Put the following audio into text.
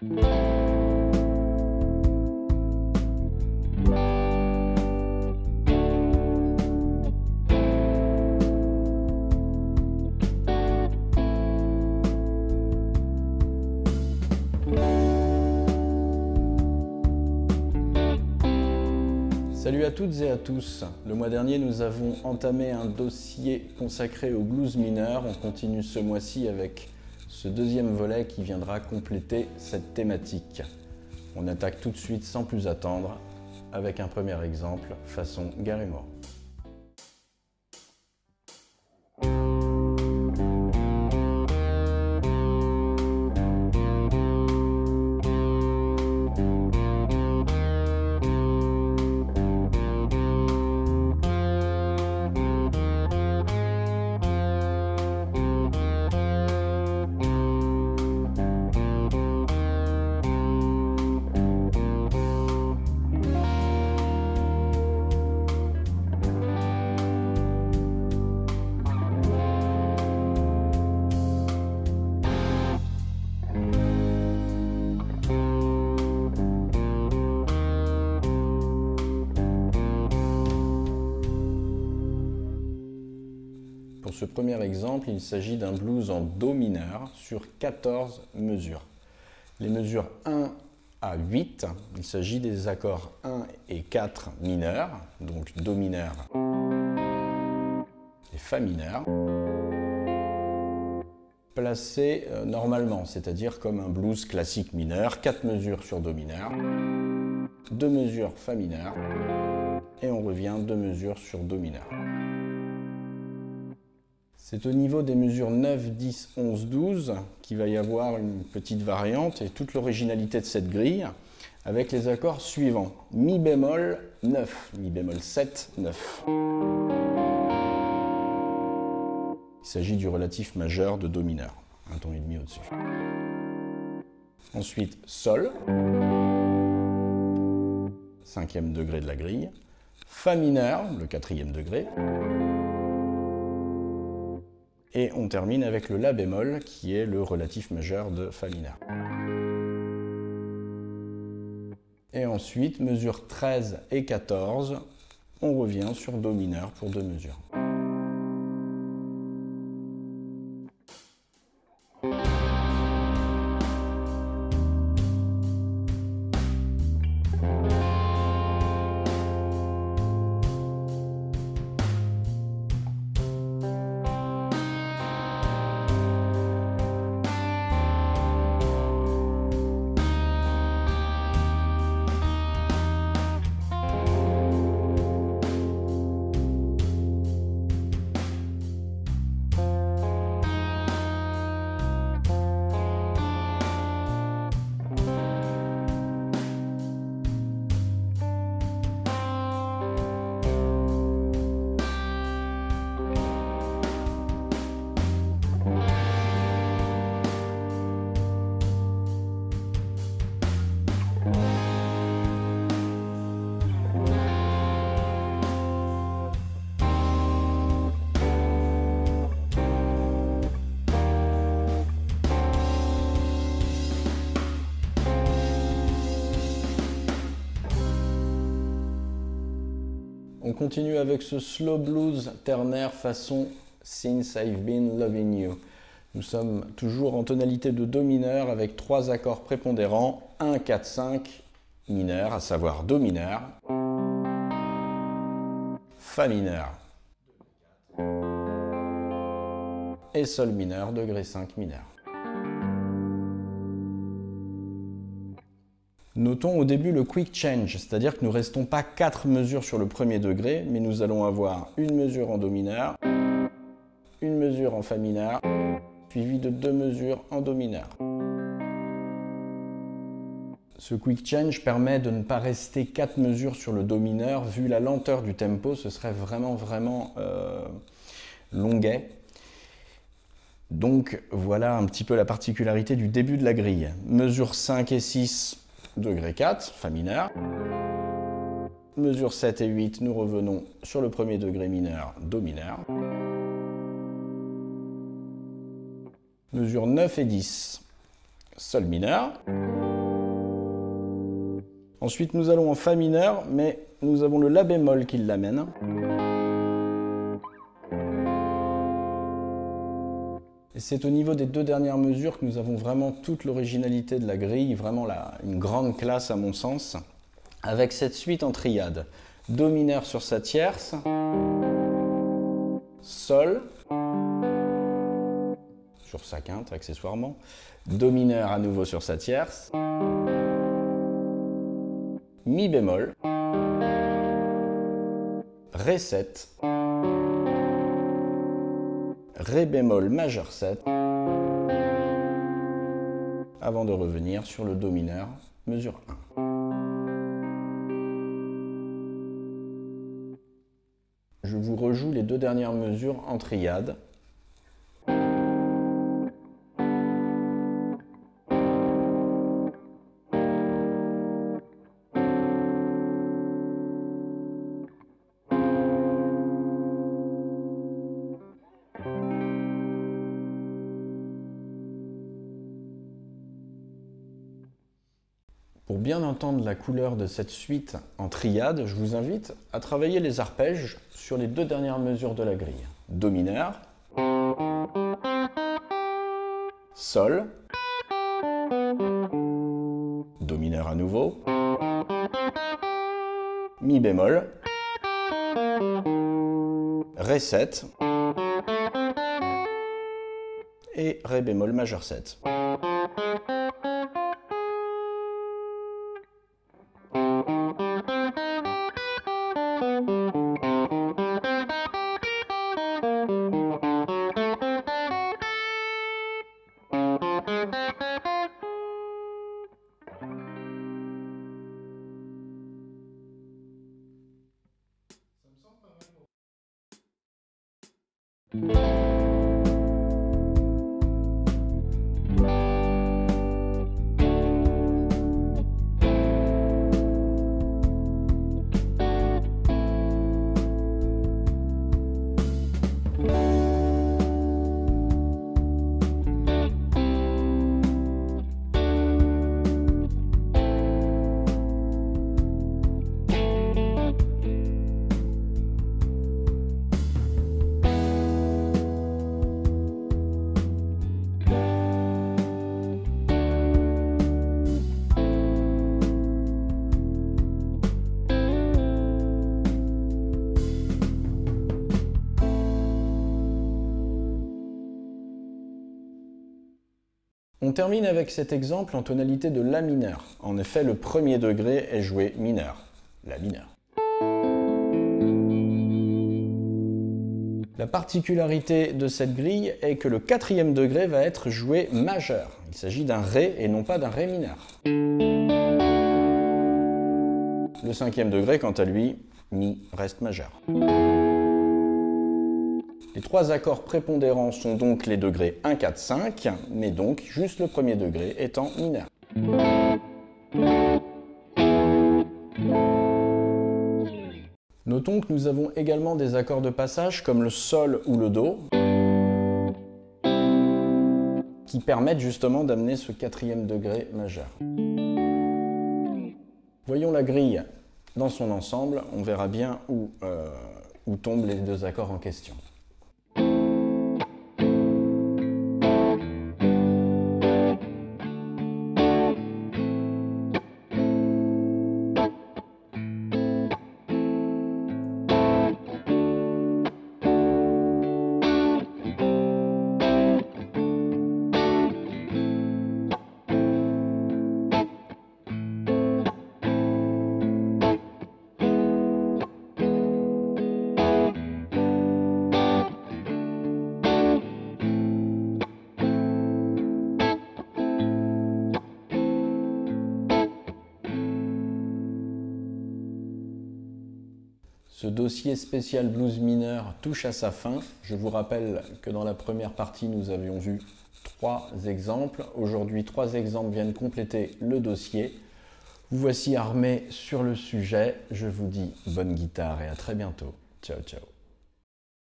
Salut à toutes et à tous. Le mois dernier, nous avons entamé un dossier consacré au blues mineur. On continue ce mois-ci avec ce deuxième volet qui viendra compléter cette thématique. On attaque tout de suite sans plus attendre avec un premier exemple façon Gary Moore. Pour ce premier exemple, il s'agit d'un blues en Do mineur sur 14 mesures. Les mesures 1 à 8, il s'agit des accords 1 et 4 mineurs, donc Do mineur et Fa mineur, placés normalement, c'est-à-dire comme un blues classique mineur, 4 mesures sur Do mineur, 2 mesures Fa mineur, et on revient 2 mesures sur Do mineur. C'est au niveau des mesures 9, 10, 11, 12 qu'il va y avoir une petite variante et toute l'originalité de cette grille avec les accords suivants. Mi bémol 9, mi bémol 7, 9. Il s'agit du relatif majeur de Do mineur, un ton et demi au-dessus. Ensuite, Sol, 5e degré de la grille. Fa mineur, le 4e degré. Et on termine avec le La bémol, qui est le relatif majeur de Fa mineur. Et ensuite, mesures 13 et 14, on revient sur Do mineur pour 2 mesures. On continue avec ce slow blues ternaire façon Since I've Been Loving You. Nous sommes toujours en tonalité de Do mineur avec 3 accords prépondérants, 1, 4, 5 mineur, à savoir Do mineur, Fa mineur et Sol mineur, degré 5 mineur. Notons au début le quick change, c'est-à-dire que nous ne restons pas 4 mesures sur le premier degré, mais nous allons avoir une mesure en Do mineur, une mesure en Fa mineur, suivie de 2 mesures en Do mineur. Ce quick change permet de ne pas rester 4 mesures sur le Do mineur, vu la lenteur du tempo, ce serait vraiment longuet. Donc voilà un petit peu la particularité du début de la grille. Mesure 5 et 6, degré 4, Fa mineur. Mesure 7 et 8, nous revenons sur le premier degré mineur, Do mineur. Mesure 9 et 10, Sol mineur. Ensuite, nous allons en fa mineur, mais nous avons le la bémol qui l'amène. Et c'est au niveau des deux dernières mesures que nous avons vraiment toute l'originalité de la grille, vraiment une grande classe à mon sens, avec cette suite en triade. Do mineur sur sa tierce, Sol, sur sa quinte accessoirement, Do mineur à nouveau sur sa tierce, Mi bémol, Ré 7, Ré bémol majeur 7, avant de revenir sur le Do mineur, mesure 1. Je vous rejoue les deux dernières mesures en triade. Pour bien entendre la couleur de cette suite en triade, je vous invite à travailler les arpèges sur les deux dernières mesures de la grille. Do mineur, Sol, Do mineur à nouveau, Mi bémol, Ré 7 et Ré bémol majeur 7. On termine avec cet exemple en tonalité de la mineur. En effet, le premier degré est joué mineur, la mineur. La particularité de cette grille est que le quatrième degré va être joué majeur. Il s'agit d'un Ré et non pas d'un Ré mineur. Le cinquième degré, quant à lui, Mi reste majeur. Les trois accords prépondérants sont donc les degrés 1, 4, 5, mais donc juste le premier degré étant mineur. Notons que nous avons également des accords de passage comme le Sol ou le Do, qui permettent justement d'amener ce quatrième degré majeur. Voyons la grille dans son ensemble, on verra bien où tombent les deux accords en question. Ce dossier spécial blues mineur touche à sa fin. Je vous rappelle que dans la première partie, nous avions vu 3 exemples. Aujourd'hui, 3 exemples viennent compléter le dossier. Vous voici armés sur le sujet. Je vous dis bonne guitare et à très bientôt. Ciao, ciao.